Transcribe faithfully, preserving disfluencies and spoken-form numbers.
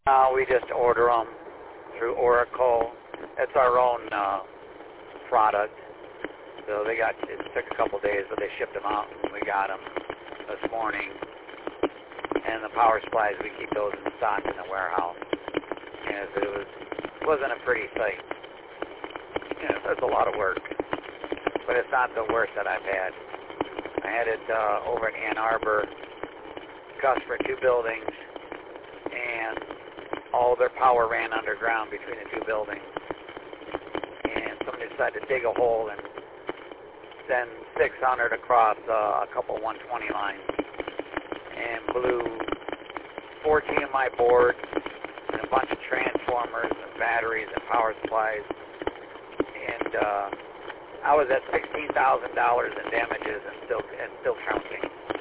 Uh, we just order them through Oracle. It's our own uh, product. So they got, it took a couple days, but they shipped them out, and we got them this morning. And the power supplies, we keep those in stock in the warehouse. And it was, wasn't a pretty sight. You know, it's a lot of work, but it's not the worst that I've had. I had it uh, over in Ann Arbor, cost for two buildings, and all their power ran underground between the two buildings. And somebody decided to dig a hole and send six hundred across uh, a couple one twenty lines, and blew fourteen of my boards and a bunch of transformers and batteries and power supplies. And uh, I was at sixteen thousand dollars in damages and still and still counting.